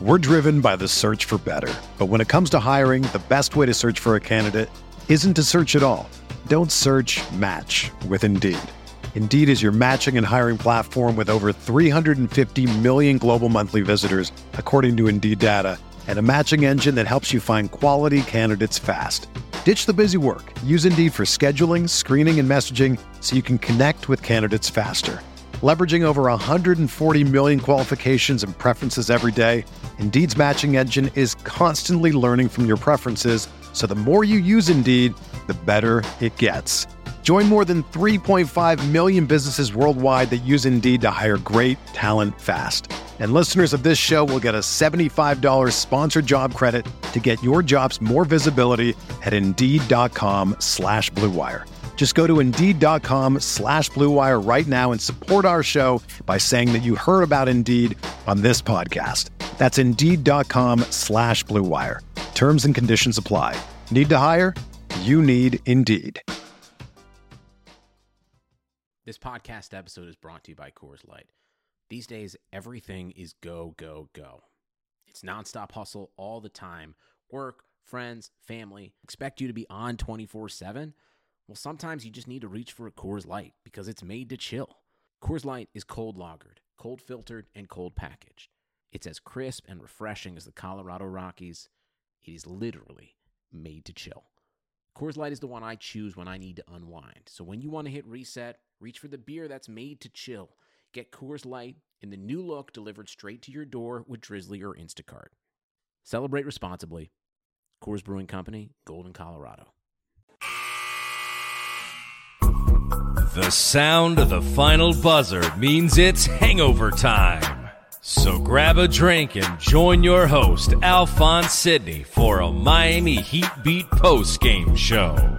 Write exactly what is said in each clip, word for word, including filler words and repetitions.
We're driven by the search for better. But when it comes to hiring, the best way to search for a candidate isn't to search at all. Don't search, match with Indeed. Indeed is your matching and hiring platform with over three hundred fifty million global monthly visitors, according to Indeed data, and a matching engine that helps you find quality candidates fast. Ditch the busy work. Use Indeed for scheduling, screening, and messaging so you can connect with candidates faster. Leveraging over one hundred forty million qualifications and preferences every day, Indeed's matching engine is constantly learning from your preferences, so the more you use Indeed, the better it gets. Join more than three point five million businesses worldwide that use Indeed to hire great talent fast. And listeners of this show will get a seventy-five dollars sponsored job credit to get your jobs more visibility at Indeed.com slash Blue Wire. Just go to Indeed.com slash Blue Wire right now and support our show by saying that you heard about Indeed on this podcast. That's Indeed.com slash Blue Wire. Terms and conditions apply. Need to hire? You need Indeed. This podcast episode is brought to you by Coors Light. These days, everything is go, go, go. It's nonstop hustle all the time. Work, friends, family, expect you to be on twenty-four seven. Well, sometimes you just need to reach for a Coors Light because it's made to chill. Coors Light is cold lagered, cold filtered, and cold packaged. It's as crisp and refreshing as the Colorado Rockies. It is literally made to chill. Coors Light is the one I choose when I need to unwind. So when you want to hit reset, reach for the beer that's made to chill. Get Coors Light in the new look delivered straight to your door with Drizzly or Instacart. Celebrate responsibly. Coors Brewing Company, Golden, Colorado. The sound of the final buzzer means it's hangover time. So grab a drink and join your host, Alphonse Sidney, for a Miami Heat Beat post-game show.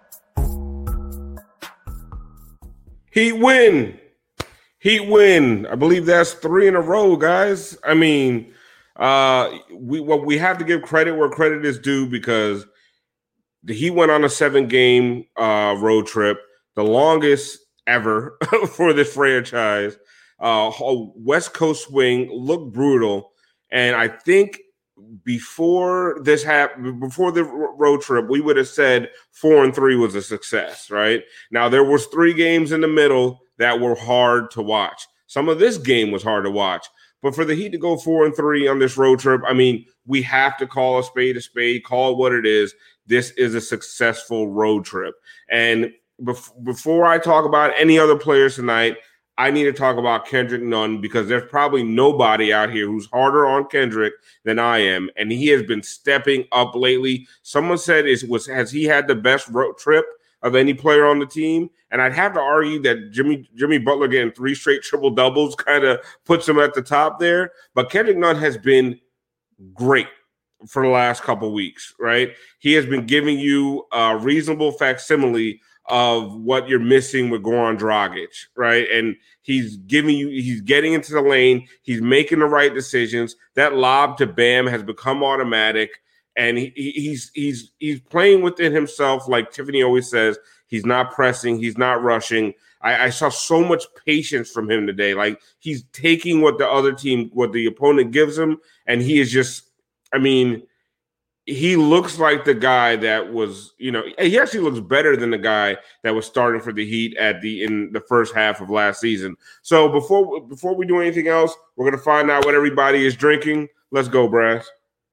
Heat win. Heat win. I believe that's three in a row, guys. I mean, uh, we well, we have to give credit where credit is due because the Heat went on a seven-game uh, road trip, the longest ever for this franchise. Uh, West Coast swing looked brutal, and I think before this happened, before the road trip, we would have said four and three was a success. Right now, there was three games in the middle that were hard to watch. Some of this game was hard to watch, but for the Heat to go four and three on this road trip, I mean, we have to call a spade a spade, call it what it is. This is a successful road trip, and bef- before I talk about any other players tonight, I need to talk about Kendrick Nunn because there's probably nobody out here who's harder on Kendrick than I am, and he has been stepping up lately. Someone said, "Is was has he had the best road trip of any player on the team?" And I'd have to argue that Jimmy Jimmy Butler getting three straight triple doubles kind of puts him at the top there. But Kendrick Nunn has been great for the last couple weeks, right? He has been giving you a reasonable facsimile of what you're missing with Goran Dragic, right? And he's giving you, he's getting into the lane. He's making the right decisions. That lob to Bam has become automatic, and he, he's he's he's playing within himself, like Tiffany always says. He's not pressing. He's not rushing. I, I saw so much patience from him today. Like he's taking what the other team, what the opponent gives him, and he is just, I mean, he looks like the guy that was, you know, he actually looks better than the guy that was starting for the Heat at the in the first half of last season. So before before we do anything else, we're gonna find out what everybody is drinking. Let's go, Brass.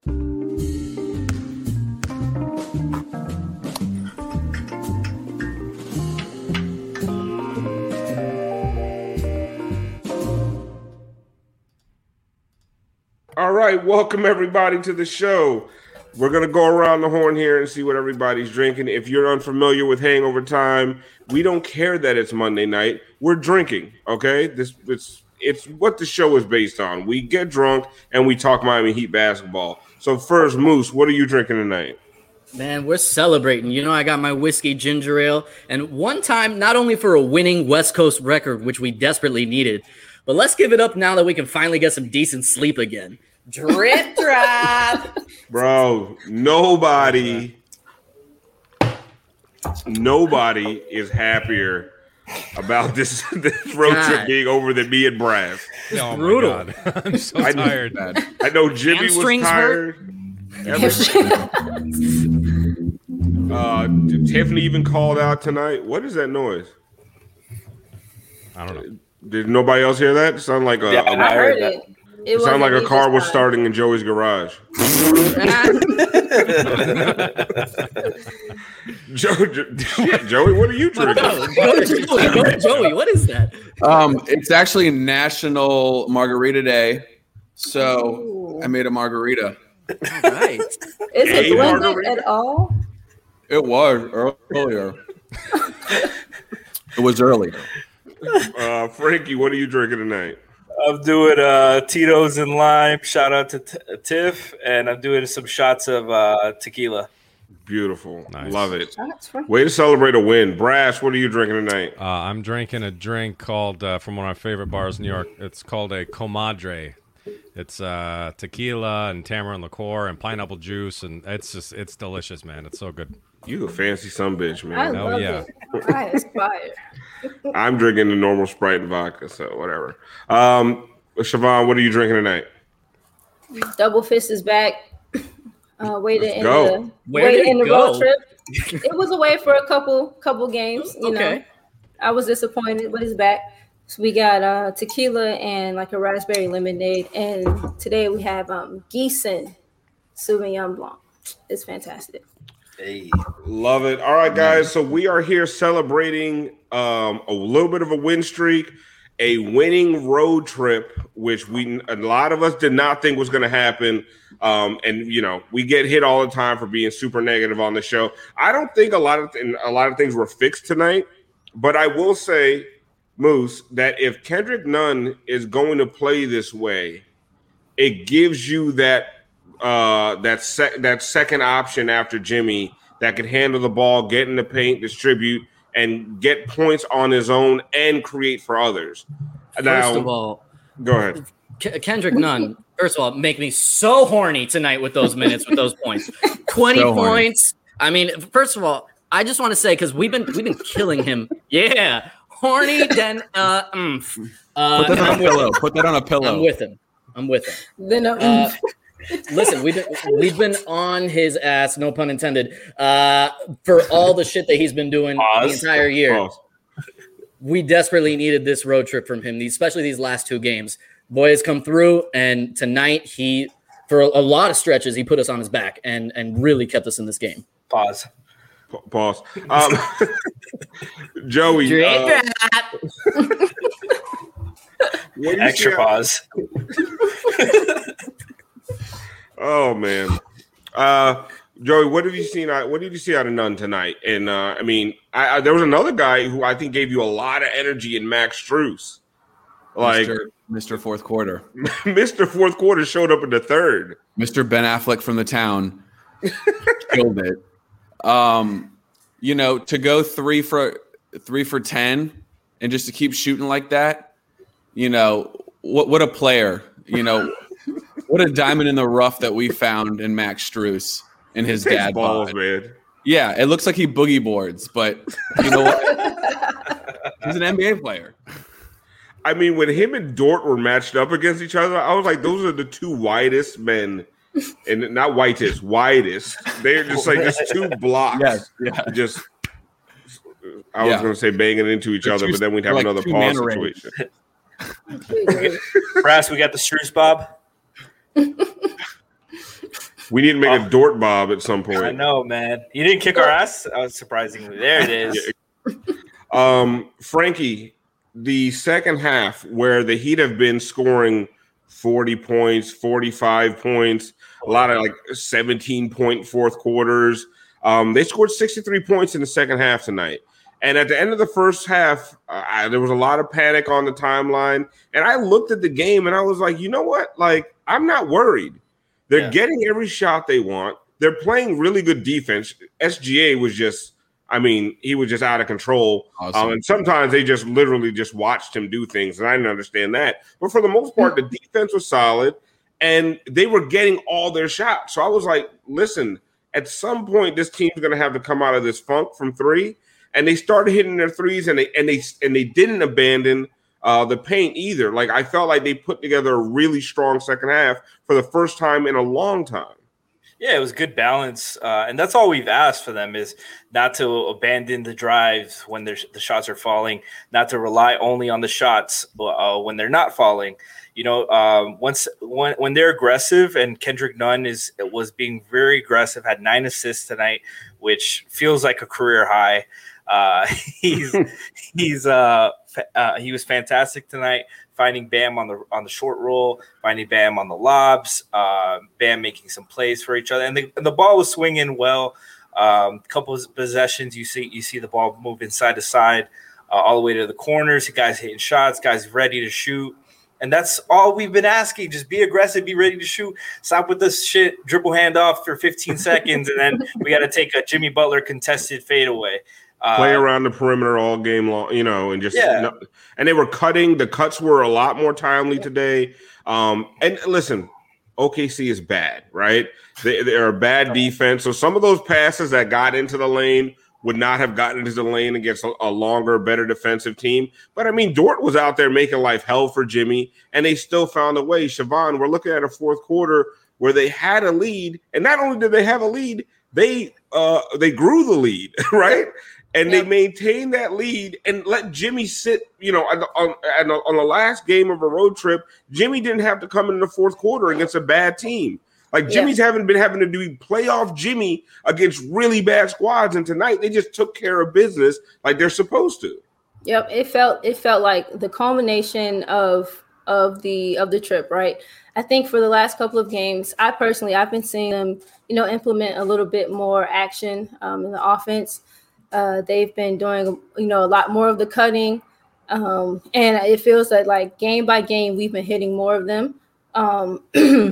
All right, welcome everybody to the show. We're going to go around the horn here and see what everybody's drinking. If you're unfamiliar with Hangover Time, we don't care that it's Monday night. We're drinking, okay? This it's it's what the show is based on. We get drunk and we talk Miami Heat basketball. So first, Moose, what are you drinking tonight? Man, we're celebrating. You know, I got my whiskey ginger ale. And one time, not only for a winning West Coast record, which we desperately needed, but let's give it up now that we can finally get some decent sleep again. Drip drop. Bro, nobody, nobody is happier about this, this road God. trip being over than me and Brass. Oh, brutal. my God. I'm so I, tired. I know Jimmy was Hamstrings tired. uh, Tiffany even called out tonight. What is that noise? I don't know. Did nobody else hear that? It sounded like a, Yeah, a I heard it. It It sounded like wasn't a car me was this time. starting in Joey's garage. Joe, Jo- shit, Joey, what are you drinking? Go, go, Joey, go, Joey, what is that? Um, it's actually National Margarita Day, so Ooh. I made a margarita. All right. Is Hey, it blended margarita. at all? It was earlier. It was early. Uh, Frankie, what are you drinking tonight? I'm doing uh, Tito's and lime. Shout out to T- Tiff, and I'm doing some shots of uh, tequila. Beautiful. Nice. Love it. That's fine. Way to celebrate a win. Brass, what are you drinking tonight? Uh, I'm drinking a drink called, uh, from one of my favorite bars in New York, it's called a Comadre. It's uh, tequila and tamarind liqueur and pineapple juice, and it's just, it's delicious, man. It's so good. You a fancy sumbitch, I man. Hell love yeah. it. That is fire. I'm drinking the normal Sprite and vodka, so whatever. Um, Siobhan, what are you drinking tonight? Double Fist is back. Uh, way to Let's end go. the Where way did to end it the road go? trip. It was away for a couple couple games. You Okay. know, I was disappointed, but it's back. So we got uh, tequila and like a raspberry lemonade, and today we have um, Gießen Sauvignon Blanc. It's fantastic. Hey. Love it. All right, guys. So we are here celebrating um, a little bit of a win streak, a winning road trip, which we a lot of us did not think was going to happen. Um, and you know, we get hit all the time for being super negative on the show. I don't think a lot of th- a lot of things were fixed tonight, but I will say, Moose, that if Kendrick Nunn is going to play this way, it gives you that uh, that sec- that second option after Jimmy that can handle the ball, get in the paint, distribute, and get points on his own and create for others. First Now, of all, go ahead. K- Kendrick Nunn, first of all, make me so horny tonight with those minutes, with those points. twenty So horny. points. I mean, first of all, I just want to say, because we've been we've been killing him. Yeah. Horny, then uh, mm, uh Put that on I'm a with pillow. him. Put that on a pillow. I'm with him. I'm with him. Then uh, Uh, listen, we've been we've been on his ass, no pun intended, uh, for all the shit that he's been doing Pause. the entire year. Pause. We desperately needed this road trip from him, especially these last two games. Boy has come through, and tonight he, for a, a lot of stretches, he put us on his back and and really kept us in this game. Pause. Pa- Pause. Um, Joey, Drink uh, that. what do you Extra see- pause. Oh man, uh, Joey, what have you seen? out- What did you see out of Nunn tonight? And uh, I mean, I, I, there was another guy who I think gave you a lot of energy in Max Strus. Like Mister Mister Fourth Quarter. Mister Fourth Quarter showed up in the third. Mister Ben Affleck from the town killed it. Um, you know, to go three for three for ten and just to keep shooting like that, you know, what what a player, you know, what a diamond in the rough that we found in Max Strus and his Takes dad balls, bod. man. Yeah, it looks like he boogie boards, but you know what? He's an N B A player. I mean, when him and Dort were matched up against each other, I was like, those are the two widest men, and not whitest, widest. They're just like just two blocks. Yes, yeah. Just, I was Yeah. going to say banging into each They're other, two- but then we'd have like another two pause man rays. situation. Brass, we got the Struce Bob. We need to make a Dort Bob at some point. I know, man. You didn't kick our ass? I was surprisingly. There it is. Um, Frankie, the second half where the Heat have been scoring forty points, forty-five points, a lot of like seventeen point fourth quarters. Um, they scored sixty-three points in the second half tonight. And at the end of the first half, uh, I, there was a lot of panic on the timeline. And I looked at the game and I was like, you know what? Like, I'm not worried. They're Yeah. getting every shot they want. They're playing really good defense. S G A was just, I mean, he was just out of control. Awesome. Um, and sometimes they just literally just watched him do things, and I didn't understand that. But for the most part, the defense was solid, and they were getting all their shots. So I was like, listen, at some point, this team's going to have to come out of this funk from three. and they started hitting their threes, and they and they and they didn't abandon uh, the paint either. Like I felt like they put together a really strong second half for the first time in a long time. Yeah, it was good balance, uh, and that's all we've asked for them is not to abandon the drives when the shots are falling, not to rely only on the shots uh, when they're not falling. You know, um, once when when they're aggressive, and Kendrick Nunn is was being very aggressive, had nine assists tonight, which feels like a career high. Uh, he's he's uh, uh, he was fantastic tonight. Finding Bam on the on the short roll, finding Bam on the lobs, uh, Bam making some plays for each other, and the, and the ball was swinging well. A um, couple of possessions, you see you see the ball moving side to side, uh, all the way to the corners. Guys hitting shots, guys ready to shoot, and that's all we've been asking. Just be aggressive, be ready to shoot. Stop with this shit, dribble handoff for fifteen seconds, and then we got to take a Jimmy Butler contested fadeaway. Uh, Play around the perimeter all game long, you know, and just yeah. you know, and they were cutting. The cuts were a lot more timely today. Um, and listen, O K C is bad, right? They, they're a bad defense. So some of those passes that got into the lane would not have gotten into the lane against a, a longer, better defensive team. But I mean, Dort was out there making life hell for Jimmy, and they still found a way. Siobhan, we're looking at a fourth quarter where they had a lead, and not only did they have a lead, they uh, they grew the lead, right? And yep. they maintained that lead and let Jimmy sit, you know, on, on, on the last game of a road trip. Jimmy didn't have to come in the fourth quarter against a bad team. Like Jimmy's yeah. haven't been having to do playoff Jimmy against really bad squads. And tonight they just took care of business like they're supposed to. Yep. It felt it felt like the culmination of of the of the trip, right? I think for the last couple of games, I personally, I've been seeing them, you know, implement a little bit more action um, in the offense. Uh, they've been doing, you know, a lot more of the cutting. Um, and it feels that like game by game, we've been hitting more of them. Um,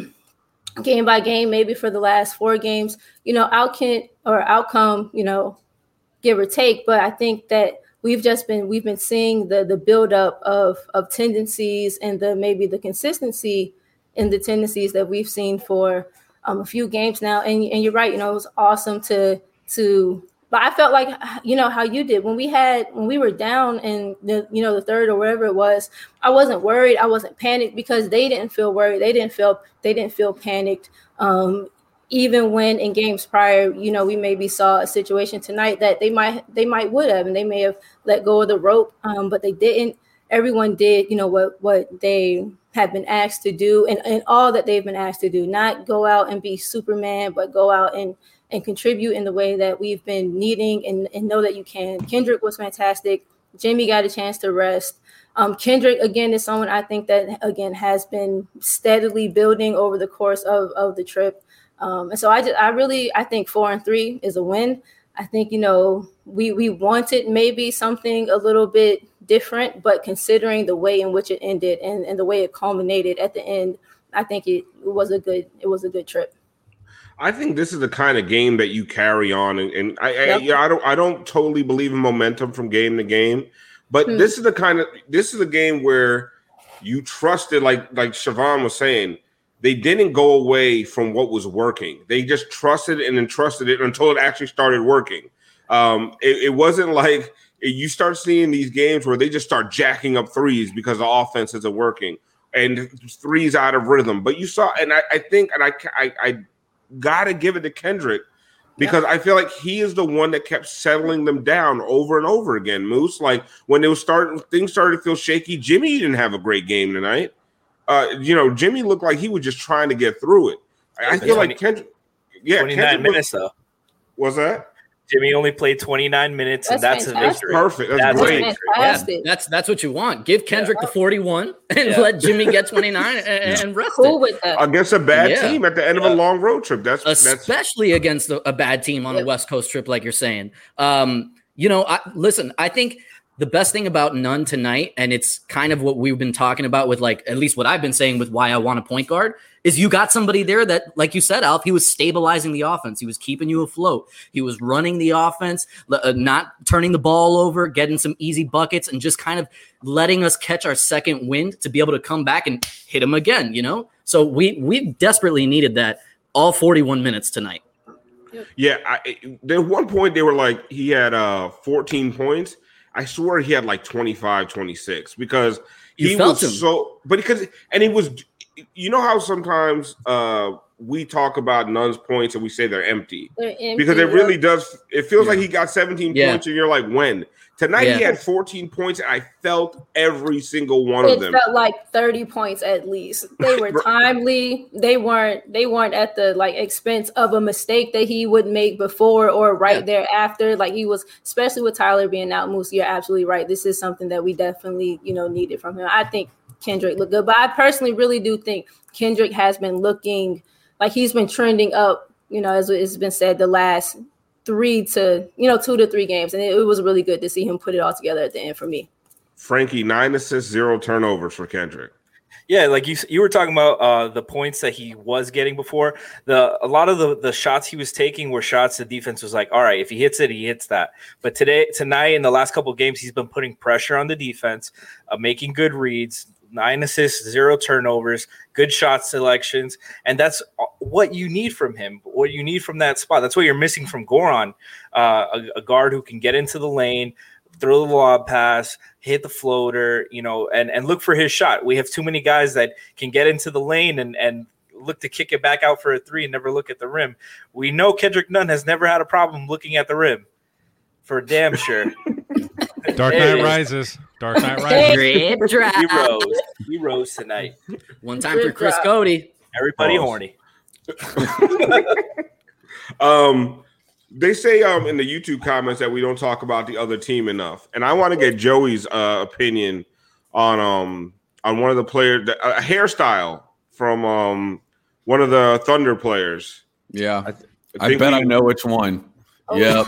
game by game, maybe for the last four games, you know, outcome or outcome, you know, give or take. But I think that we've just been, we've been seeing the the buildup of, of tendencies and the maybe the consistency in the tendencies that we've seen for um, a few games now. And, and you're right, you know, it was awesome to, to, But I felt like, you know, how you did when we had when we were down in the, you know, the third or wherever it was. I wasn't worried. I wasn't panicked because they didn't feel worried. They didn't feel they didn't feel panicked. Um, even when in games prior, you know, we maybe saw a situation tonight that they might they might would have and they may have let go of the rope, um, but they didn't. Everyone did, you know, what what they have been asked to do and, and all that they've been asked to do. Not go out and be Superman, but go out and and contribute in the way that we've been needing and, and know that you can. Kendrick was fantastic. Jimmy got a chance to rest. Um, Kendrick, again, is someone I think that, again, has been steadily building over the course of, of the trip. Um, and so I, just, I really, I think four and three is a win. I think, you know, we, we wanted maybe something a little bit different, but considering the way in which it ended and, and the way it culminated at the end, I think it was a good, it was a good trip. I think this is the kind of game that you carry on, and, and I, yep. I, yeah, I don't, I don't totally believe in momentum from game to game, but hmm. this is the kind of, this is a game where you trusted, like, like Siobhan was saying, they didn't go away from what was working. They just trusted and entrusted it until it actually started working. Um, it, it wasn't like you start seeing these games where they just start jacking up threes because the offense isn't working and threes out of rhythm. But you saw, and I, I think, and I, I, I gotta give it to Kendrick because yeah. I feel like he is the one that kept settling them down over and over again. Moose, like when it was starting, things started to feel shaky. Jimmy didn't have a great game tonight. Uh, you know, Jimmy looked like he was just trying to get through it. I, I feel twenty, like Kendrick, yeah, twenty-nine Kendrick minutes was, though. Was that? Jimmy only played twenty-nine minutes, that's and that's fantastic. a victory. That's perfect. That's, that's great. Yeah, that's that's what you want. Give Kendrick yeah. the forty-one and yeah. let Jimmy get twenty-nine and, yeah. and rest cool it. With that. Against a bad yeah. team at the end yeah. of a long road trip. That's especially that's... against a bad team on yep. a West Coast trip, like you're saying. Um, you know, I, listen, I think the best thing about Nunn tonight, and it's kind of what we've been talking about with, like, at least what I've been saying with why I want a point guard, is you got somebody there that, like you said, Alf, he was stabilizing the offense. He was keeping you afloat. He was running the offense, uh, not turning the ball over, getting some easy buckets, and just kind of letting us catch our second wind to be able to come back and hit him again, you know? So we we desperately needed that all forty-one minutes tonight. Yeah, I, there one point they were like he had uh fourteen points. I swear he had like twenty-five, twenty-six because You he felt was him. so. But because and he was, you know how sometimes uh we talk about Nunn's points and we say they're empty, They're empty, because it yeah. really does. It feels Yeah. like he got seventeen Yeah. points and you're like, when? Tonight he Yeah. had fourteen points and I felt every single one of It them. felt like thirty points at least. They were timely. They weren't. They weren't at the like expense of a mistake that he would make before or right Yeah. thereafter. Like he was, especially with Tyler being out. Moose, you're absolutely right. This is something that we definitely, you know, needed from him. I think Kendrick looked good, but I personally really do think Kendrick has been looking like he's been trending up. You know, as it's been said, the last three to you know two to three games, and it, it was really good to see him put it all together at the end for me. Frankie, nine assists, zero turnovers for Kendrick. Yeah, like you you were talking about uh, the points that he was getting before. The a lot of the, the shots he was taking were shots the defense was like, all right, if he hits it, he hits that. But today, tonight, in the last couple of games, he's been putting pressure on the defense, uh, making good reads, nine assists, zero turnovers, good shot selections, and that's what you need from him. What you need from that spot. That's what you're missing from Goran, uh, a, a guard who can get into the lane, throw the lob pass, hit the floater, you know, and, and look for his shot. We have too many guys that can get into the lane and, and look to kick it back out for a three and never look at the rim. We know Kendrick Nunn has never had a problem looking at the rim, for damn sure. Dark Hey. Knight Rises. Dark Knight Rises. Drip drop. He rose. He rose tonight. One time for Good Chris job. Cody. Everybody Pause. horny. Um, they say um in the YouTube comments that we don't talk about the other team enough, and I want to get Joey's uh, opinion on um on one of the players, a hairstyle from um one of the Thunder players. Yeah, I, th- I, think bet we- I know which one. Oh, Yep,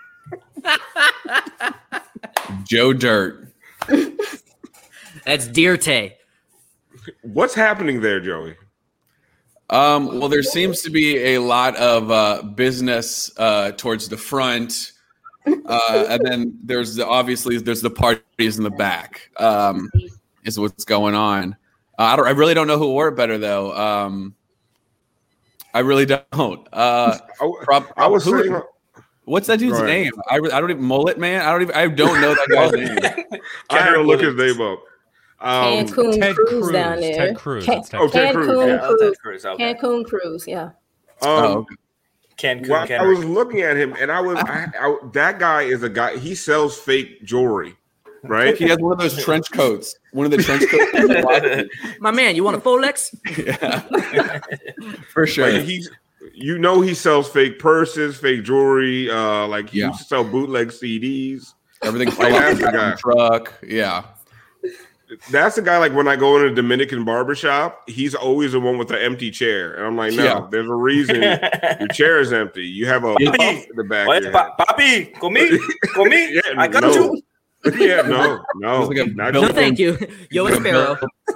shit. Joe Dirt. That's Dirte. What's happening there, Joey? Um, well, there seems to be a lot of uh, business uh, towards the front, uh, and then there's the, obviously there's the parties in the back. Um, is what's going on. Uh, I don't. I really don't know who wore it better though. Um, I really don't. Uh, I, prob- I was who- saying, what's that dude's Go ahead. name? I, re- I don't even mullet man. I don't even. I don't know that guy's name. I had to look his Williams. name up. Um, Cancun Ted Cruise Cruz. down there. Ted Cruz. Can- It's Ted Oh, Ted Cruz. Cancun Yeah, oh, Cruise. Ted Cruz. Okay. Cancun Cruise. Yeah. um, Oh, okay. Cancun, Well, I Kendrick. was looking at him, and I was I, I, that guy is a guy. He sells fake jewelry, right? He has one of those trench coats. One of the trench coats. My man, you want a Folex? Yeah. For sure. Like he's, you know, he sells fake purses, fake jewelry. Uh, like he Yeah. used to sell bootleg C Ds. Everything Like, fell off that's the the guy. truck. Yeah. That's the guy. Like when I go in a Dominican barbershop, he's always the one with the empty chair, and I'm like, no, Yeah. there's a reason your chair is empty. You have a puff in the back. Oye, there. pa- papi, conmi, conmi. Yeah, I got no. you. Yeah, no, no, It's like a not built- No, thank you. Yo, it's Sparrow.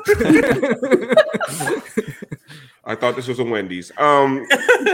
I thought this was a Wendy's. Um,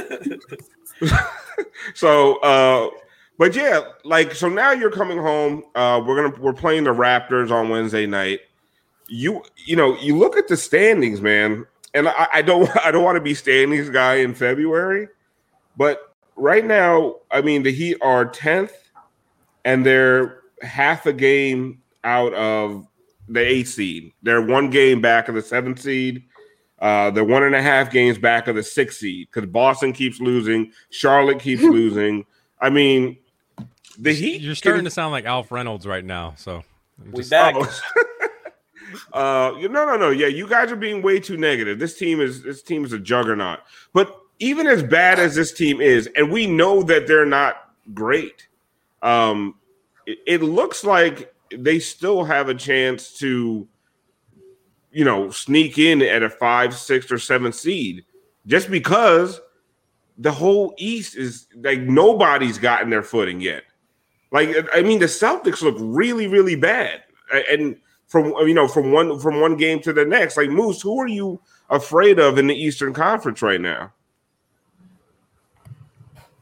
so, uh, but yeah, like so now you're coming home. Uh, we're gonna we're playing the Raptors on Wednesday night. You you know you look at the standings, man, and I, I don't I don't want to be standings guy in February, but right now, I mean the Heat are tenth, and they're half a game out of the eighth seed. They're one game back of the seventh seed. Uh, they're one and a half games back of the sixth seed because Boston keeps losing, Charlotte keeps losing. I mean, the Heat. You're starting to sound like Alf Reynolds right now. So I'm We just- back. uh, you- no, no, no. Yeah, you guys are being way too negative. This team is this team is a juggernaut. But even as bad as this team is, and we know that they're not great, um, it, it looks like they still have a chance to, you know, sneak in at a five, six, or seven seed, just because the whole East is like nobody's gotten their footing yet. Like, I mean, the Celtics look really, really bad, and from you know, from one from one game to the next, like Moose, who are you afraid of in the Eastern Conference right now?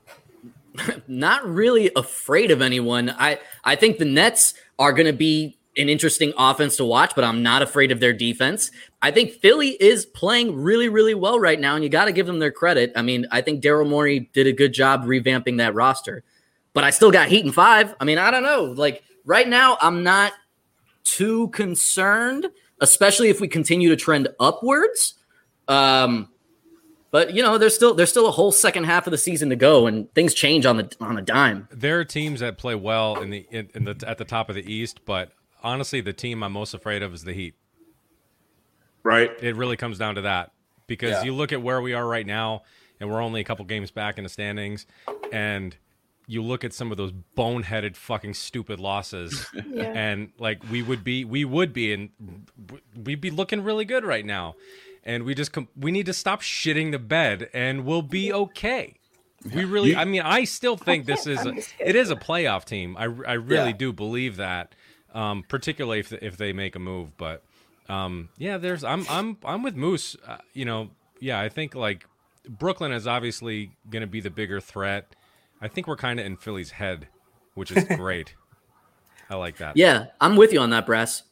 Not really afraid of anyone. I, I think the Nets are going to be an interesting offense to watch, but I'm not afraid of their defense. I think Philly is playing really, really well right now, and you got to give them their credit. I mean, I think Daryl Morey did a good job revamping that roster, but I still got Heat in five. I mean, I don't know. Like right now, I'm not too concerned, especially if we continue to trend upwards. Um, But you know, there's still there's still a whole second half of the season to go, and things change on the on a dime. There are teams that play well in the in, in the at the top of the East, but honestly, the team I'm most afraid of is the Heat. Right. It really comes down to that because Yeah. you look at where we are right now, and we're only a couple games back in the standings, and you look at some of those boneheaded, fucking stupid losses, Yeah. and like we would be, we would be, and we'd be looking really good right now. And we just com- we need to stop shitting the bed, and we'll be okay. We really, I mean, I still think this is a, it is a playoff team. I, I really Yeah. do believe that, um, particularly if if they make a move. But um, yeah, there's I'm I'm I'm with Moose. Uh, you know, yeah, I think like Brooklyn is obviously going to be the bigger threat. I think we're kind of in Philly's head, which is great. I like that. Yeah, I'm with you on that, Brass.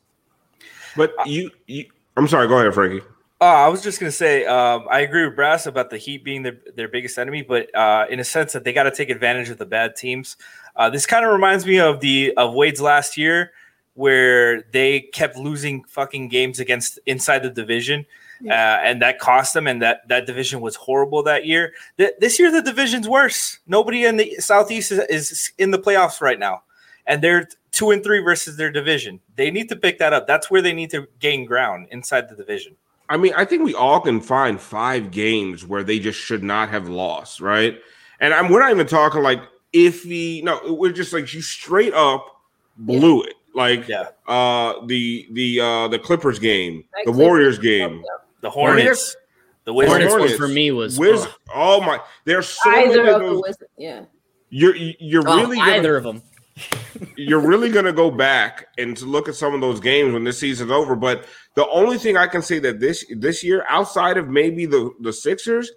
But you, you I'm sorry. Go ahead, Frankie. Uh, I was just going to say, um, I agree with Brass about the Heat being their, their biggest enemy, but uh, in a sense that they got to take advantage of the bad teams. Uh, this kind of reminds me of the of Wade's last year, where they kept losing fucking games against inside the division, uh, and that cost them. And that, that division was horrible that year. Th- this year, the division's worse. Nobody in the Southeast is, is in the playoffs right now, and they're two and three versus their division. They need to pick that up. That's where they need to gain ground inside the division. I mean, I think we all can find five games where they just should not have lost, right? And I'm, we're not even talking like iffy. No, we're just like you straight up blew it. Like Yeah. uh, the the uh, the Clippers game, That the Clippers Warriors game, game, The Hornets, the Wizards. Hornets one for me was Wiz- ugh. oh my, there's so Either many of of the those. Wizards, yeah. You're you're Oh, really gonna, either of them. you're really going to go back and to look at some of those games when this season's over. But the only thing I can say that this this year, outside of maybe the, the Sixers,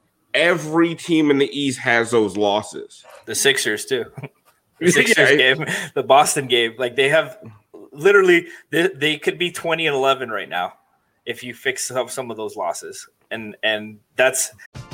every team in the East has those losses. The Sixers too. The Sixers Yeah. game, the Boston game, like they have literally they, they could be twenty and eleven right now if you fix up some of those losses, and and that's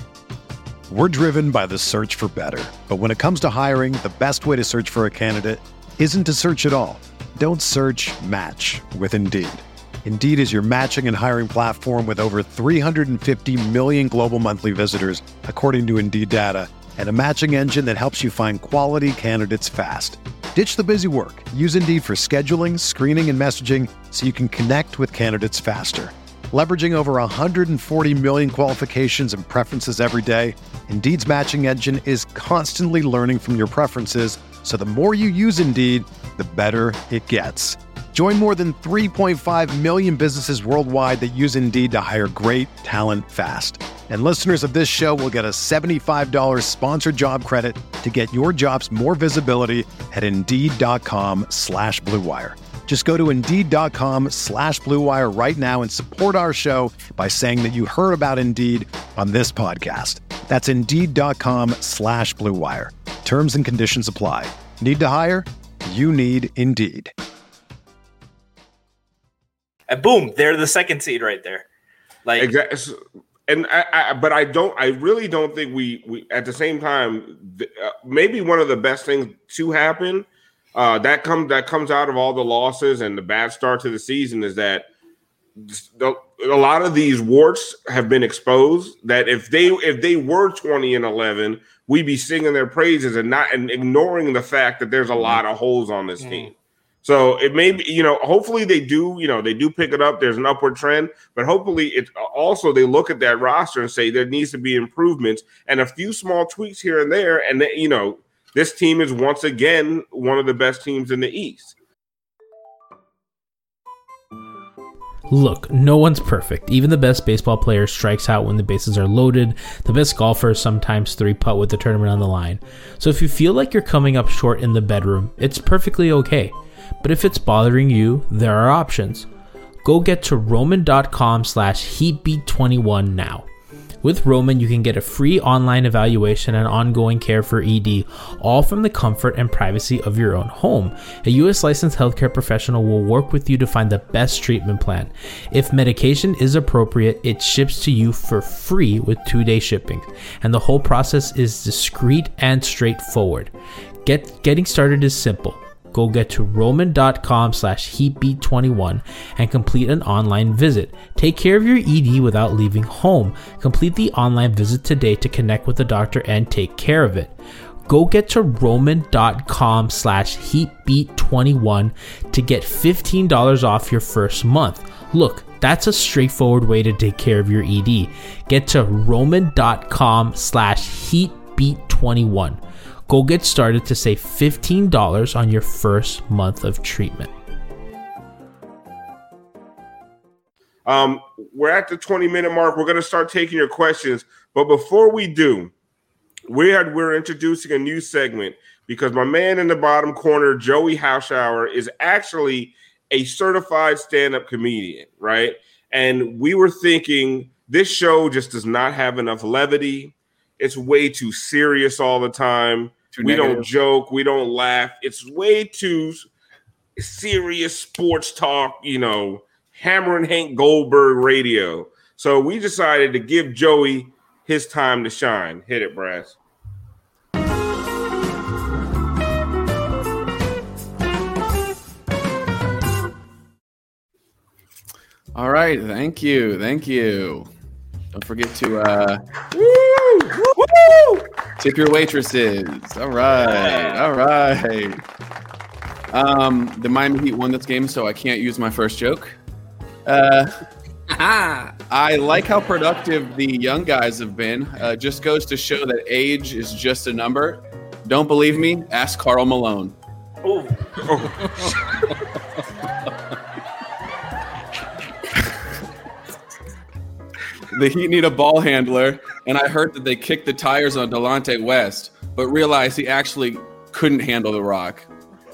We're driven by the search for better. But when it comes to hiring, the best way to search for a candidate isn't to search at all. Don't search, match with Indeed. Indeed is your matching and hiring platform with over three hundred fifty million global monthly visitors, according to Indeed data, and a matching engine that helps you find quality candidates fast. Ditch the busy work. Use Indeed for scheduling, screening, and messaging so you can connect with candidates faster. Leveraging over one hundred forty million qualifications and preferences every day, Indeed's matching engine is constantly learning from your preferences, so the more you use Indeed, the better it gets. Join more than three point five million businesses worldwide that use Indeed to hire great talent fast. And listeners of this show will get a seventy-five dollars sponsored job credit to get your jobs more visibility at Indeed.com slash Blue Wire. Just go to Indeed.com slash Blue Wire right now and support our show by saying that you heard about Indeed on this podcast. That's Indeed.com slash Blue Wire. Terms and conditions apply. Need to hire? You need Indeed. and boom, they're the second seed right there. Like Exactly. And I, I, but I don't. I really don't think we. We at the same time, th- uh, maybe one of the best things to happen uh, that comes that comes out of all the losses and the bad start to the season is that the, a lot of these warts have been exposed. That if they if they were twenty and eleven, we'd be singing their praises and not and ignoring the fact that there's a lot of holes on this Mm-hmm. team. So it may be, you know, hopefully they do, you know, they do pick it up. There's an upward trend, but hopefully it also they look at that roster and say there needs to be improvements and a few small tweaks here and there. And, they, you know, this team is once again one of the best teams in the East. Look, no one's perfect. Even the best baseball player strikes out when the bases are loaded. The best golfers sometimes three-putt with the tournament on the line. So if you feel like you're coming up short in the bedroom, it's perfectly okay. But if it's bothering you, there are options. Go get to roman.com slash heatbeat21 now. With Roman, you can get a free online evaluation and ongoing care for E D, all from the comfort and privacy of your own home. A U S licensed healthcare professional will work with you to find the best treatment plan. If medication is appropriate, it ships to you for free with two-day shipping, and the whole process is discreet and straightforward. Get Getting started is simple. Go get to roman.com slash heatbeat21 and complete an online visit. Take care of your E D without leaving home. Complete the online visit today to connect with the doctor and take care of it. Go get to roman.com slash heatbeat21 to get fifteen dollars off your first month. Look, that's a straightforward way to take care of your E D. Get to roman.com slash heatbeat21. Go get started to save fifteen dollars on your first month of treatment. Um, we're at the twenty minute mark. We're going to start taking your questions. But before we do, we had, we're introducing a new segment because my man in the bottom corner, Joey Haushour, is actually a certified stand-up comedian, right? And we were thinking this show just does not have enough levity. It's way too serious all the time. Too we negative. Don't joke. We don't laugh. It's way too serious sports talk, you know, Hammer and Hank Goldberg radio. So we decided to give Joey his time to shine. Hit it, Brass. All right. Thank you. Thank you. Don't forget to uh, woo, woo! tip your waitresses. All right. All right. Um, the Miami Heat won this game, so I can't use my first joke. Uh, I like how productive the young guys have been. Uh, just goes to show that age is just a number. Don't believe me? Ask Karl Malone. Oh. The Heat need a ball handler, and I heard that they kicked the tires on Delonte West, but realized he actually couldn't handle the rock.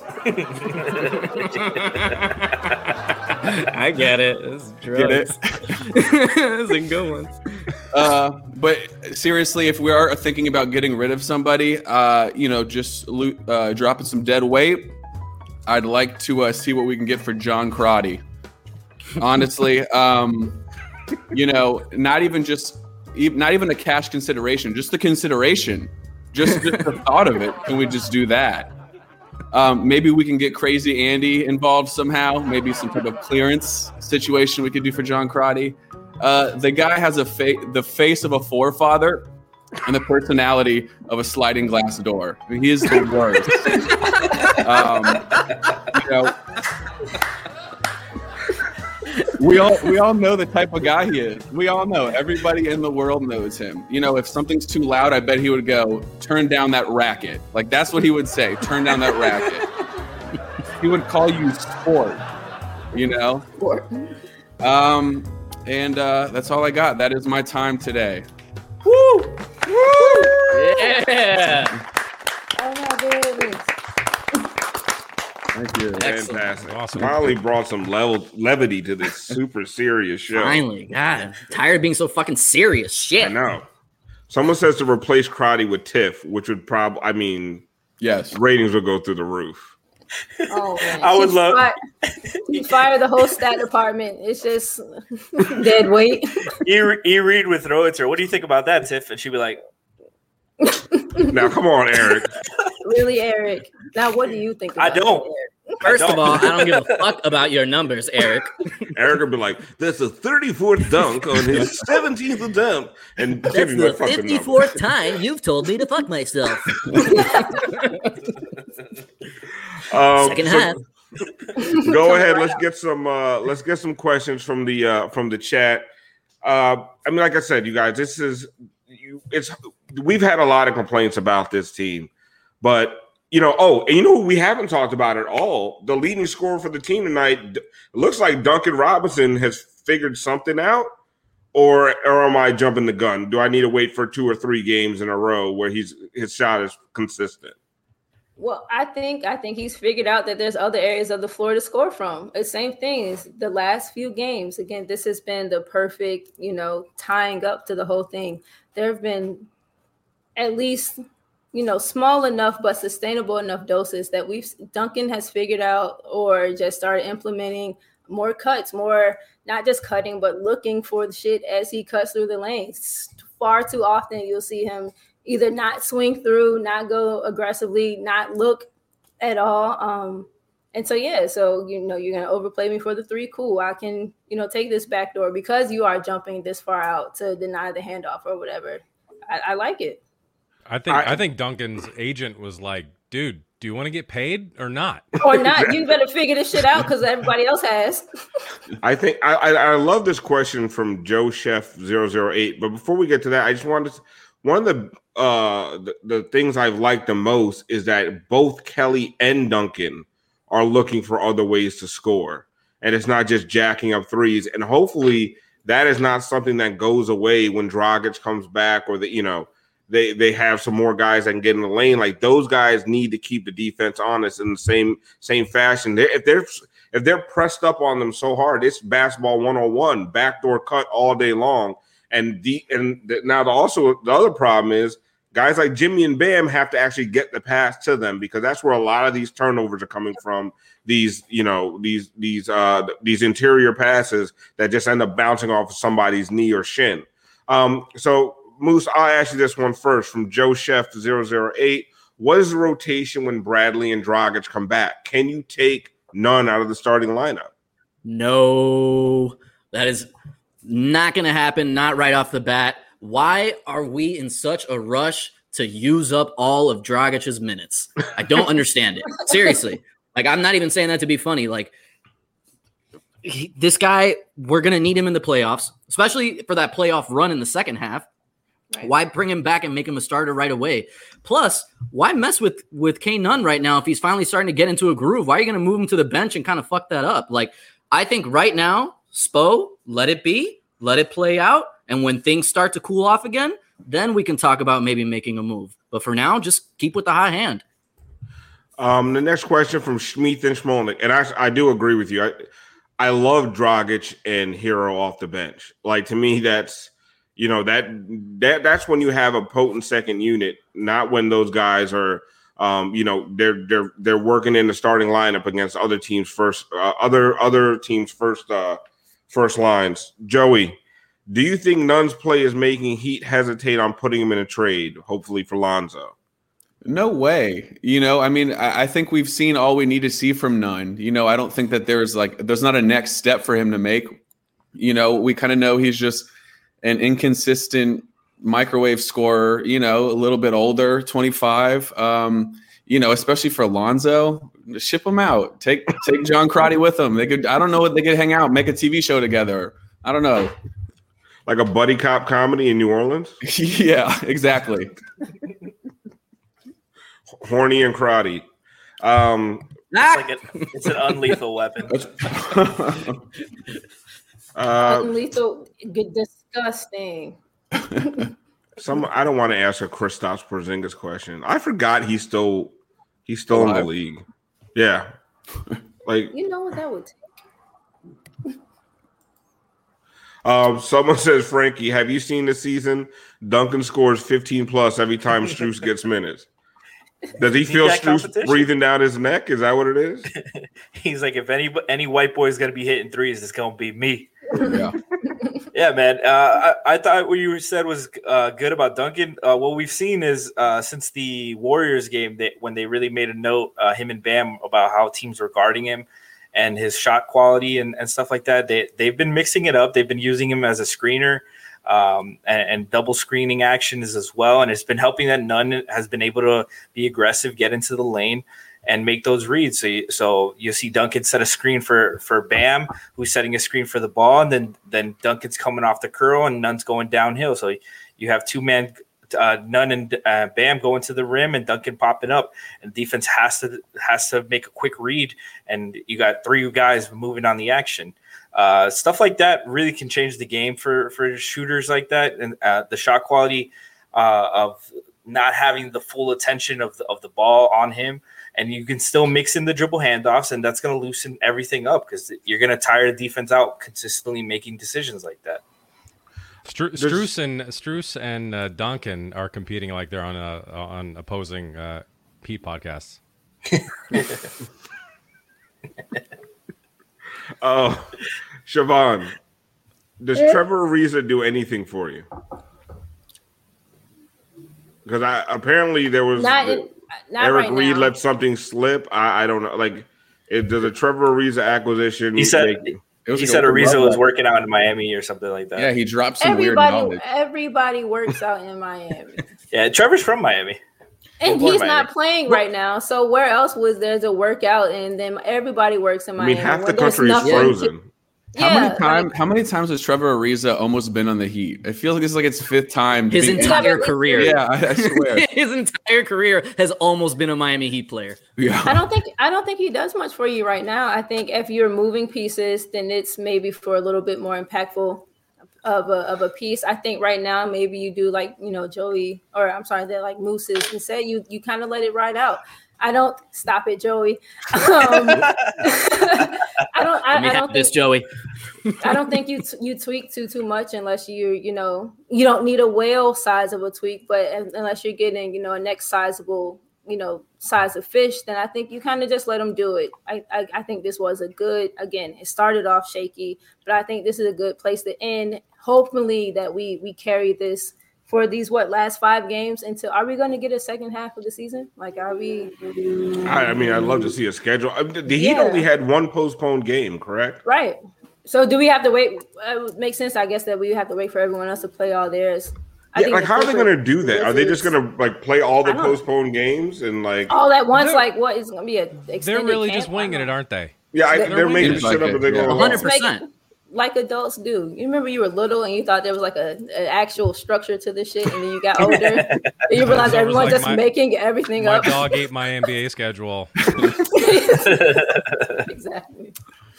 I get it. It's drugs. Get it? That's a good one. Uh, but seriously, if we are thinking about getting rid of somebody, uh, you know, just uh, dropping some dead weight, I'd like to uh, see what we can get for John Crotty. Honestly, um, you know, not even just, not even a cash consideration, just the consideration, just, just the thought of it. Can we just do that? Um, maybe we can get Crazy Andy involved somehow. Maybe some type of clearance situation we could do for John Crotty. Uh, the guy has a fa- the face of a forefather and the personality of a sliding glass door. I mean, he is the worst. um, you know, we all we all know the type of guy he is. We all know. Everybody in the world knows him. You know, if something's too loud, I bet he would go, turn down that racket. Like, that's what he would say, turn down that racket. He would call you sport, you know? Sport. Um, and uh, that's all I got. That is my time today. Woo! Woo! Yeah! Oh my goodness. Thank you. Fantastic. Awesome. Finally brought some level levity to this super serious show. Finally. God, I'm tired of being so fucking serious. Shit. I know. Someone says to replace Crotty with Tiff, which would probably, I mean, yes, ratings would go through the roof. Oh, man. I would She love- Fire, you fire the whole stat department. It's just dead weight. E. E. Reed would throw it to her. What do you think about that, Tiff? And she'd be like, Now, come on, Eric. Really, Eric? Now, what do you think about I don't. it, Eric? First I of all, I don't give a fuck about your numbers, Eric. Eric would be like, that's a thirty-fourth dunk on his seventeenth attempt. And That's Tiffany the would fuck the number. fifty-fourth time you've told me to fuck myself. Um, Second so half. Go ahead. Let's get some. Uh, let's get some questions from the uh, from the chat. Uh, I mean, like I said, you guys, this is you. It's we've had a lot of complaints about this team, but you know, oh, and you know who we haven't talked about at all? The leading scorer for the team tonight. It looks like Duncan Robinson has figured something out, or or am I jumping the gun? Do I need to wait for two or three games in a row where he's his shot is consistent? Well, I think I think he's figured out that there's other areas of the floor to score from. The same thing is the last few games. Again, this has been the perfect, you know, tying up to the whole thing. There have been at least, you know, small enough but sustainable enough doses that we've Duncan has figured out or just started implementing more cuts, more not just cutting, but looking for the shit as he cuts through the lanes. Far too often you'll see him either not swing through, not go aggressively, not look at all. Um, and so, yeah, so, you know, you're going to overplay me for the three. Cool. I can, you know, take this back door because you are jumping this far out to deny the handoff or whatever. I, I like it. I think I, I think Duncan's agent was like, dude, do you want to get paid or not? Or not. You better figure this shit out because everybody else has. I think I, I, I love this question from Joe Chef zero zero eight. But before we get to that, I just wanted to, one of the Uh, the, the things I've liked the most is that both Kelly and Duncan are looking for other ways to score. And it's not just jacking up threes. And hopefully that is not something that goes away when Dragic comes back or that, you know, they, they have some more guys that can get in the lane. Like those guys need to keep the defense honest in the same, same fashion. They're, if they're, if they're pressed up on them so hard, it's basketball one oh one, backdoor cut all day long. And the, and the, now the, also the other problem is, guys like Jimmy and Bam have to actually get the pass to them because that's where a lot of these turnovers are coming from. These, you know, these these uh, these interior passes that just end up bouncing off of somebody's knee or shin. Um, so, Moose, I'll ask you this one first from Joe Chef zero zero eight. What is the rotation when Bradley and Dragic come back? Can you take none out of the starting lineup? No, that is not going to happen. Not right off the bat. Why are we in such a rush to use up all of Dragic's minutes? I don't understand it. Seriously. Like, I'm not even saying that to be funny. Like, he, this guy, we're going to need him in the playoffs, especially for that playoff run in the second half. Right. Why bring him back and make him a starter right away? Plus, why mess with, with Kane Nunn right now if he's finally starting to get into a groove? Why are you going to move him to the bench and kind of fuck that up? Like, I think right now, Spo, let it be. Let it play out. And when things start to cool off again, then we can talk about maybe making a move. But for now, just keep with the hot hand. Um, the next question from Schmeeth and Schmolnick, and I, I do agree with you. I, I love Dragic and Hero off the bench. Like, to me, that's, you know, that that that's when you have a potent second unit, not when those guys are, um, you know, they're they're they're working in the starting lineup against other teams' first, uh, other other teams' first uh, first lines. Joey, do you think Nunn's play is making Heat hesitate on putting him in a trade, hopefully for Lonzo? No way. You know, I mean, I, I think we've seen all we need to see from Nunn. You know, I don't think that there's like, there's not a next step for him to make. You know, we kind of know he's just an inconsistent microwave scorer, you know, a little bit older, twenty-five. Um, you know, especially for Lonzo, ship him out. Take take John Crotty with him. They could, I don't know what they could hang out, make a T V show together. I don't know. Like a buddy cop comedy in New Orleans? Yeah, exactly. Horny and Crotty. Um, it's, like a, it's an unlethal weapon. uh, unlethal, disgusting. Some I don't want to ask a Kristaps Porzingis question. I forgot he's still he's still oh, in the I... league. Yeah, like you know what that would take. Um, someone says, Frankie, have you seen this season? Duncan scores fifteen plus every time Strus gets minutes. Does he feel Strus breathing down his neck? Is that what it is? He's like, if any any white boy is going to be hitting threes, it's going to be me. Yeah, yeah, man. Uh, I, I thought what you said was uh, good about Duncan. Uh, what we've seen is uh, since the Warriors game, that when they really made a note, uh, him and Bam, about how teams were guarding him and his shot quality and, and stuff like that. They, they've been mixing it up. They've been using him as a screener um, and, and double screening actions as well. And it's been helping that Nunn has been able to be aggressive, get into the lane and make those reads. So you, so you see Duncan set a screen for, for Bam, who's setting a screen for the ball. And then, then Duncan's coming off the curl and Nunn's going downhill. So you have two man Uh, Nunn and uh, Bam going to the rim and Duncan popping up, and defense has to has to make a quick read, and you got three guys moving on the action. Uh, stuff like that really can change the game for for shooters like that, and uh, the shot quality uh, of not having the full attention of the, of the ball on him. And you can still mix in the dribble handoffs, and that's going to loosen everything up because you're going to tire the defense out consistently making decisions like that. Stru- Strus and Strus and uh, Duncan are competing like they're on a, on opposing uh, Heat podcasts. Oh, Siobhan, does Yeah. Trevor Ariza do anything for you? Because I apparently there was Not the- in, not Eric right Reed now. let something slip. I, I don't know. Like, it, does a Trevor Ariza acquisition? He said make- It was he like said a- Ariza was working out in Miami or something like that. Yeah, he dropped some weird everybody, knowledge. everybody works out in Miami, Yeah, Trevor's from Miami. and Born he's Miami. not playing right now. So where else was there to work out? And then everybody works in I Miami. mean, half the when there's country is nothing- frozen. How Yeah, many times? like- How many times has Trevor Ariza almost been on the Heat? I feel like this is like its fifth time. to His be- entire career. Yeah, I, I swear. His entire career has almost been a Miami Heat player. I Yeah. don't think I don't think he does much for you right now. I think if you're moving pieces, then it's maybe for a little bit more impactful of a of a piece. I think right now maybe you do like you know Joey or I'm sorry, they're like Moose's and say you you kind of let it ride out. I don't stop it, Joey. Um, I don't. I, Let me I have don't this, think. Joey. I don't think you t- you tweak too too much unless you you know you don't need a whale size of a tweak, but un- unless you're getting you know a next sizable you know size of fish, then I think you kind of just let them do it. I, I I think this was a good again. It started off shaky, but I think this is a good place to end. Hopefully that we we carry this for these what last five games until are we going to get a second half of the season? Like are we? I, I mean, I'd love to see a schedule. I mean, the Heat Yeah. only had one postponed game, correct? Right. So do we have to wait? It would make sense, I guess, that we have to wait for everyone else to play all theirs. I Yeah, think like the how are they Clippers- going to do that? Are they just Wizards- going to like play all the I don't- postponed games and like? all at once? They're- Like what is going to be a extended They're really camp? just winging it, aren't they? Yeah, I, they're they're making winging shit it. up as they go Yeah. along. one hundred Make it percent. like adults do. You remember you were little and you thought there was like a an actual structure to this shit, and then you got older and you realize So it was everyone's like just my- making everything My up. dog ate my N B A schedule. Exactly.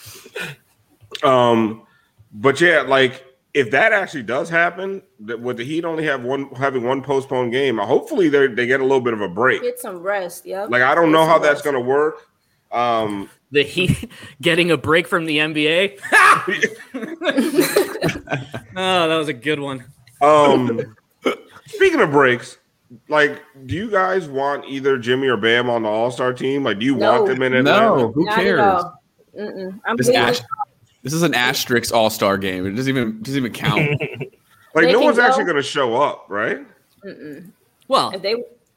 Um, but yeah, like if that actually does happen, that with the Heat only have one having one postponed game, hopefully they they get a little bit of a break. Get some rest. Yep. Like I don't Get know some how that's rest. going to work. Um, The Heat getting a break from the N B A. Oh, that was a good one. um, speaking of breaks, like, do you guys want either Jimmy or Bam on the All Star team? Like, do you No. want them in Atlanta? No, who Not at cares? all. Mm-mm. I'm This, leaving- ash- this is an asterisk All Star game. It doesn't even doesn't even count. Like, They no can one's go. actually going to show up, right? Well, if they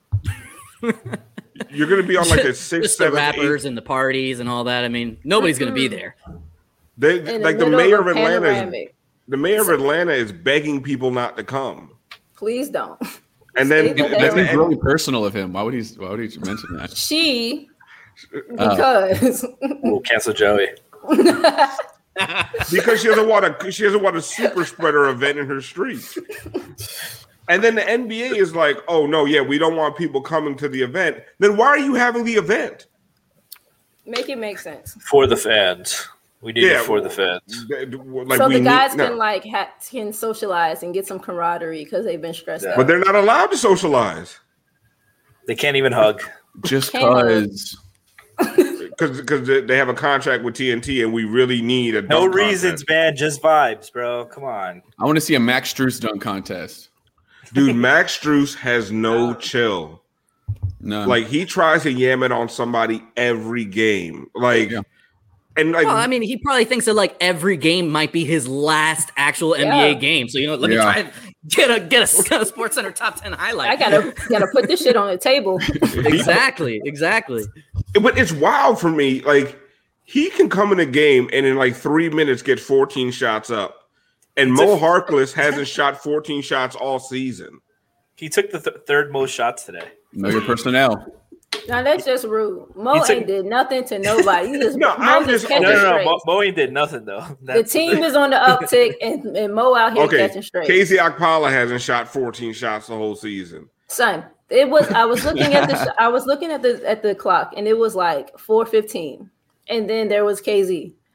You're going to be on like a six, just the seven, rappers eight. and the parties and all that. I mean, nobody's going to be there. They, in like the middle mayor of of a Atlanta is panoramic. the mayor of Atlanta is begging people not to come. Please don't. And then, Stay and there. That then seems really personal of him. Why would he? Why would he mention that? She Uh, because We'll cancel Joey. because she doesn't want a she doesn't want a super spreader event in her street. And then the N B A is like, oh no, yeah, we don't want people coming to the event. Then why are you having the event? make it make sense. For the fans. We did Yeah, it for the fans. Like so we the need- guys no. can like ha- can socialize and get some camaraderie because they've been stressed Yeah. out. But they're not allowed to socialize They can't even hug. just Can't- because. because because they have a contract with T N T, and we really need a No dunk reasons, contest. man. Just vibes, bro. Come on. I want to see a Max Strus dunk contest. Dude, Max Strus has no chill. No, Like he tries to yam it on somebody every game. Like Yeah. and like Well, I mean, he probably thinks that like every game might be his last actual N B A Yeah. game. So you know, let me Yeah. try and get a get a, a Sports Center top ten highlight. I gotta gotta put this shit on the table. exactly, exactly. but it's wild for me. Like he can come in a game and in like three minutes get fourteen shots up. And Mo Harkless hasn't shot fourteen shots all season. He took the th- third most shots today. know your personnel. Now that's just rude. Mo You took- ain't did nothing to nobody. You just No, Mo I'm just- catching No, no, no. strays. Mo, Mo ain't did nothing though. The That's team is on the uptick, and, and Mo out here Okay, catching straight. Casey Okpala hasn't shot fourteen shots the whole season. Son, it was. I was looking at the. sh- I was looking at the at the clock, and it was like four fifteen, and then there was K Z,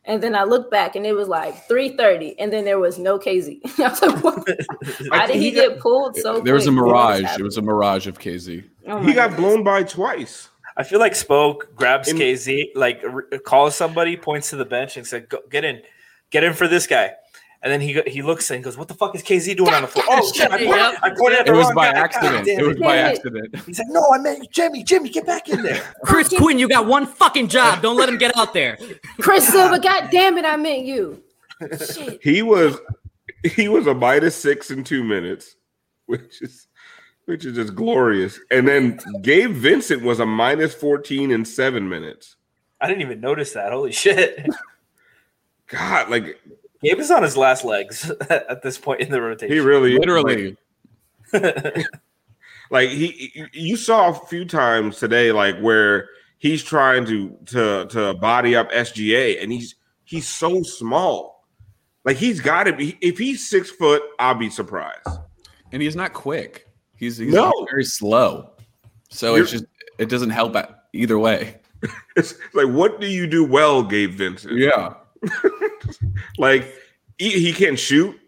And then I looked back and it was like three thirty, and then there was no K Z. I was like, what? How did he get pulled so quick? There was a mirage. It was a mirage of K Z. Oh he got goodness. blown by twice. I feel like Spoke grabs In- K Z, like r- calls somebody, points to the bench, and said, Go, "Get in, get in for this guy." And then he he looks and goes, "What the fuck is K Z doing on the floor?" Oh shit! I, Yep. I pointed at the It was wrong by guy. accident. God damn It was it. by Damn it. accident. He's like, "No, I meant Jimmy. Jimmy, get back in there." Chris Quinn, you got one fucking job. Don't let him get out there. Chris Silva, God damn it, I meant you. Shit. He was he was a minus six in two minutes, which is which is just glorious. And then Gabe Vincent was a minus fourteen in seven minutes. I didn't even notice that. Holy shit! God, like Gabe is on his last legs at this point in the rotation. he really is. Literally. Like, like he you saw a few times today, like where he's trying to to to body up S G A, and he's he's so small. Like he's got to be. If he's six foot, I'll be surprised. And he's not quick. He's, he's No. very slow. So You're- it's just it doesn't help at either way. It's like, what do you do well, Gabe Vincent? Yeah. Like he, he can't shoot.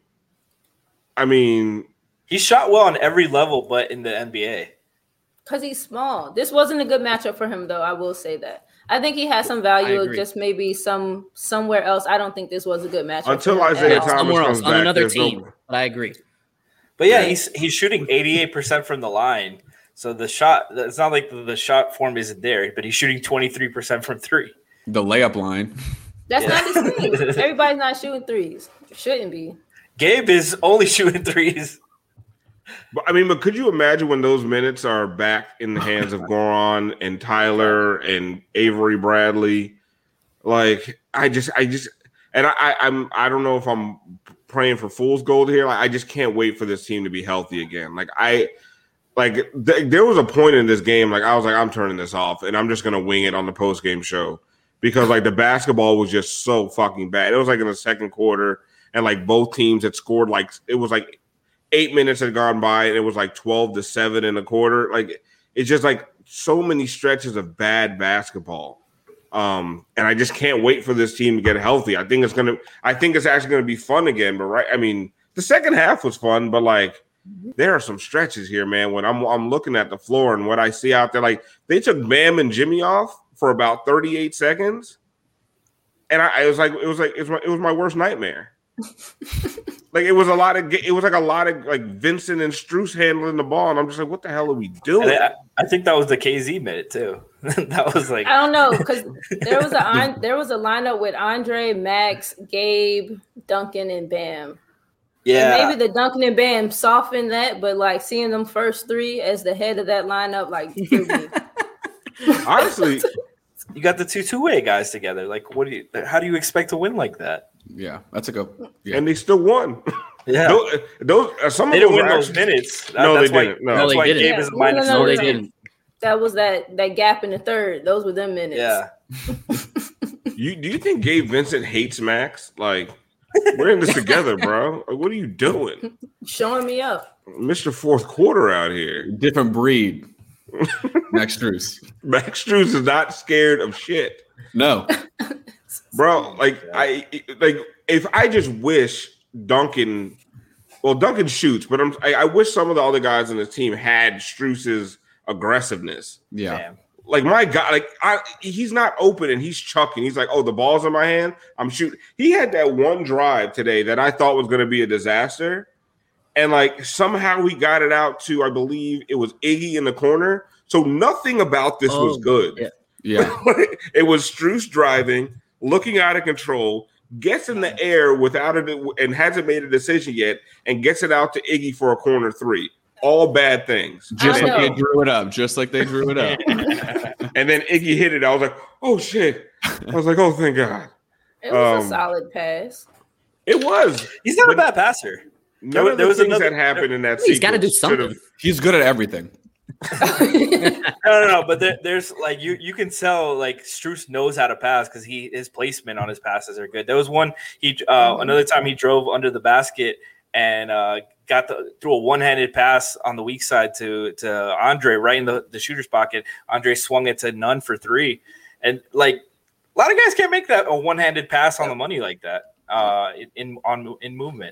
I mean, He shot well on every level, but in the N B A. Because he's small. This wasn't a good matchup for him, though. I will say that. I think he has some I value, agree. just maybe some somewhere else. I don't think this was a good matchup. Until for him at Isaiah all. Thomas Somewhere else comes on back, another there's no- team. But I agree. But yeah, he's he's shooting eighty-eight percent from the line. So the shot, it's not like the, the shot form isn't there, but he's shooting twenty-three percent from three. The layup line. That's Yeah. not his thing. Everybody's not shooting threes. Shouldn't be. Gabe is only shooting threes. But I mean, but could you imagine when those minutes are back in the hands of Goran and Tyler and Avery Bradley? Like, I just, I just, and I, I I'm, I don't know if I'm praying for fool's gold here. Like, I just can't wait for this team to be healthy again. Like, I, like, th- there was a point in this game, like, I was like, I'm turning this off, and I'm just gonna wing it on the post game show because, like, the basketball was just so fucking bad. It was like in the second quarter, and like both teams had scored, like, it was like. Eight minutes had gone by and it was like twelve to seven in a quarter. Like it's just like so many stretches of bad basketball. Um, and I just can't wait for this team to get healthy. I think it's gonna I think it's actually gonna be fun again. But right, I mean, the second half was fun, but like there are some stretches here, man. When I'm I'm looking at the floor and what I see out there, like they took Bam and Jimmy off for about thirty-eight seconds. And I, I was like, it was like it was my, it was my worst nightmare. Like it was a lot of it was like a lot of like Vincent and Strus handling the ball, and I'm just like, what the hell are we doing? I, I think that was the K Z minute too. That was like I don't know because there was a there was a lineup with Andre, Max, Gabe, Duncan, and Bam. yeah. And maybe the Duncan and Bam softened that, but like seeing them first three as the head of that lineup, like killed me. Honestly, You got the two two way guys together. Like, what do you? How do you expect to win like that? Yeah, that's a go. Yeah. and they still won. Yeah, those, those uh, some they of them didn't were win those actually- minutes. That- No, they that's why, didn't. No. that's No, they why didn't. Gabe is a Yeah. minus. No, no, No, they no. didn't. That was that that gap in the third. Those were them minutes. Yeah, You do you think Gabe Vincent hates Max? Like we're in this together, bro. Like, what are you doing, Showing me up. Mister Fourth Quarter out here? Different breed. Max Strus. Max Strus is not scared of shit, No. bro. Like I like if I just wish Duncan. Well, Duncan shoots, but I'm, I, I wish some of the other guys on the team had Strus's aggressiveness. Yeah. damn. Like my God, like I, he's not open and he's chucking. He's like, "Oh, the ball's in my hand. I'm shooting." He had that one drive today that I thought was going to be a disaster, and like somehow he got it out to, I believe it was Iggy in the corner. So nothing about this was Oh, good. yeah. Yeah. It was Strus driving, looking out of control, gets in the air without it and hasn't made a decision yet, and gets it out to Iggy for a corner three. All bad things. Just I like they know. drew it up. Just like they drew it up. And then Iggy hit it. I was like, oh shit. I was like, oh, thank God. It was Um, a solid pass. It was. He's not But a bad passer. None There of the was things another- that happened in that He's got to do sequence should've- something. He's good at everything. No, no, no. But there, there's like you, you can tell like Strus knows how to pass because he his placement on his passes are good. There was one he uh, another time he drove under the basket and uh, got the threw a one handed pass on the weak side to to Andre right in the, the shooter's pocket. Andre swung it to none for three, and like A lot of guys can't make that a one-handed pass on the money like that uh, in on in movement.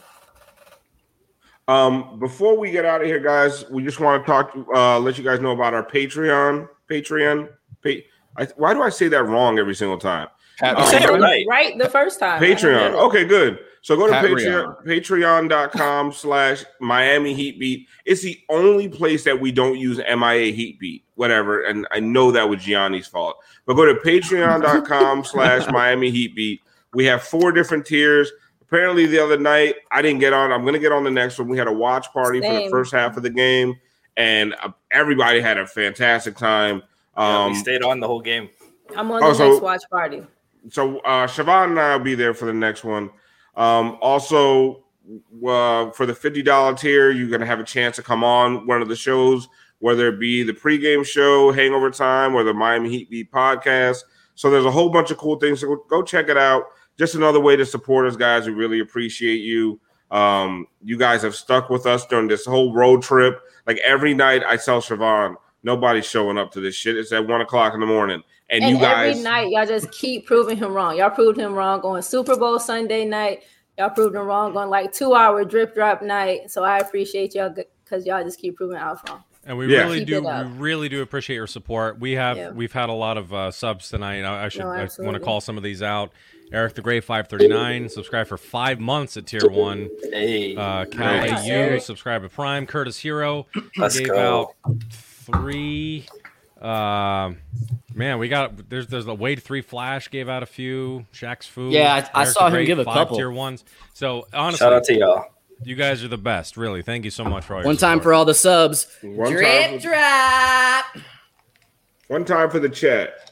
Um, before we get out of here, guys, we just want to talk, uh, let you guys know about our Patreon. Patreon. Pa- I, why do I say that wrong every single time? You said it right. Right the first time. Patreon. Okay, good. So go to Patreon. Patreon, patreon.com slash Miami Heat Beat. It's the only place that we don't use M I A Heat Beat, whatever. And I know that was Gianni's fault. But go to patreon.com slash Miami Heat Beat. We have four different tiers. Apparently the other night, I didn't get on. I'm going to get on the next one. We had a watch party Same. for the first half of the game. And uh, everybody had a fantastic time. Yeah, Um, we stayed on the whole game. I'm on Oh, the so- next watch party. So uh, Siobhan and I will be there for the next one. Um, also, uh, for the fifty dollars tier, you're going to have a chance to come on one of the shows, whether it be the pregame show, Hangover Time, or the Miami Heat Beat podcast. So there's a whole bunch of cool things. So go, go check it out. Just another way to support us, guys. We really appreciate you. Um, you guys have stuck with us during this whole road trip. Like every night I tell Siobhan, nobody's showing up to this shit. It's at one o'clock in the morning. And, And you guys, every night, y'all just keep proving him wrong. Y'all proved him wrong on Super Bowl Sunday night. Y'all proved him wrong on like two hour drip drop night. So I appreciate y'all because y'all just keep proving Alf wrong. And we Yeah. really Keep do, it we up. really do appreciate your support. We have, Yeah. we've had a lot of uh, subs tonight. I, I should, No, I want to absolutely. call some of these out. Eric the Great, five thirty-nine, subscribe for five months at tier one. Hey, Uh, Cal Nice. A U, Eric. subscribe to Prime. Curtis Hero Let's gave go. out three. Uh, man, we got there's there's a Wade three Flash gave out a few. Shaq's Food. Yeah, I- I Eric saw the him Great, give a five couple. tier ones. So honestly, shout out to y'all. you guys are the best. Really, thank you so much for all your One time support. for all the subs. One Drip time for- drop. one time for the chat.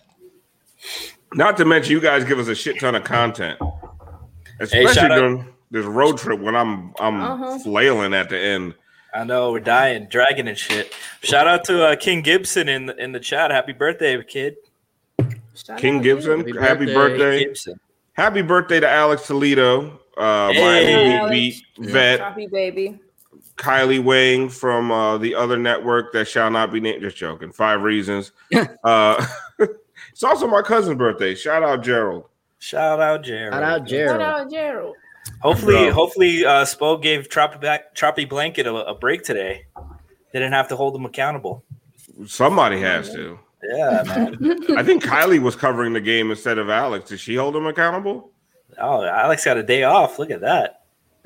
Not to mention, you guys give us a shit ton of content, especially shout out- during this road trip when I'm I'm Uh-huh. flailing at the end. I know we're dying, dragging and shit. Shout out to uh, King Gibson in the, in the chat. Happy birthday, kid. Shout King out Gibson, Happy happy birthday. birthday. Gibson. Happy birthday to Alex Toledo, uh, Hey. Miami Alex. Heat Beat you. vet, Choppy baby. Kylie Wang from uh, the other network that shall not be named. Just joking. Five Reasons. uh, it's also my cousin's birthday. Shout out Gerald. Shout out Jared. Shout out Shout Gerald. out Gerald. Hopefully, Bro. hopefully, uh, Spo gave Troppy back Troppy Blanket a, a break today. They didn't have to hold him accountable. Somebody has to. Yeah, man. I think Kylie was covering the game instead of Alex. Did she hold him accountable? Oh, Alex got a day off. Look at that.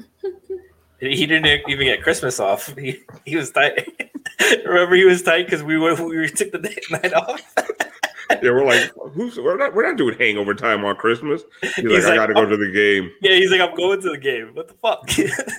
He didn't even get Christmas off. He, he was tight. Remember, he was tight because we were we took the day, night off. Yeah, we're like, who's we're not we're not doing hangover time on Christmas. He's, like, He's I like, gotta go to the game. Yeah, he's like, I'm going to the game. What the fuck?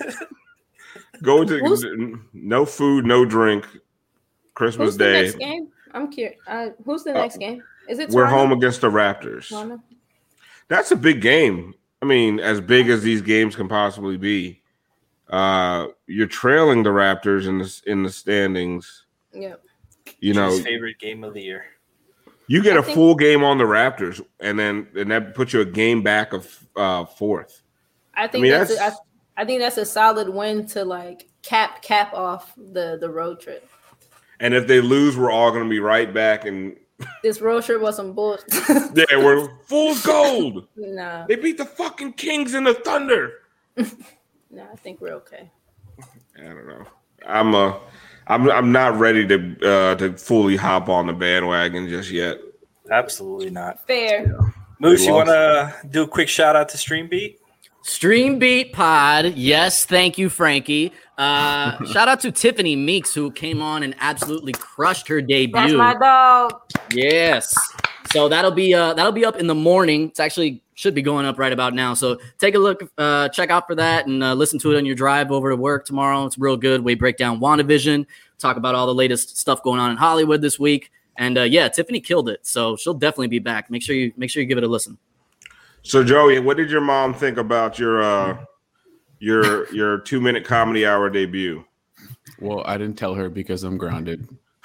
Go to Who's- no food, no drink. Christmas Who's the Day. next game? I'm curious. Uh, who's the Uh, next game? Is it We're Toronto? home against the Raptors. Toronto? That's a big game. I mean, as big as these games can possibly be. Uh, you're trailing the Raptors in the in the standings. Yeah. You know, His favorite game of the year. you get I a think- full game on the Raptors, and then and that puts you a game back of uh, fourth. I think mean, that's, that's- a, I, I think that's a solid win to like cap cap off the the road trip. And if they lose, we're all going to be right back. And This road trip was some bullshit. yeah, we're full gold. nah, They beat the fucking Kings and the Thunder. nah, I think we're okay. I don't know. I'm uh, I'm I'm not ready to uh, to fully hop on the bandwagon just yet. Absolutely not. Fair. Moose, you lost. want to do a quick shout out to Stream Beat? Stream Beat Pod. Yes, thank you, Frankie. Uh, shout out to Tiffany Meeks, who came on and absolutely crushed her debut. That's my dog. Yes. So that'll be uh that'll be up in the morning. It's actually should be going up right about now. So take a look, uh, check out for that, and uh, listen to it on your drive over to work tomorrow. It's real good. We break down WandaVision, talk about all the latest stuff going on in Hollywood this week, and uh, yeah, Tiffany killed it. So she'll definitely be back. Make sure you make sure you give it a listen. So Joey, what did your mom think about your uh, your your two minute comedy hour debut? Well, I didn't tell her because I'm grounded.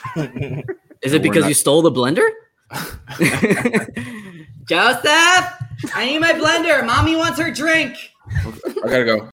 Is it We're because not- you stole the blender? Joseph, I need my blender. Mommy wants her drink. I gotta go.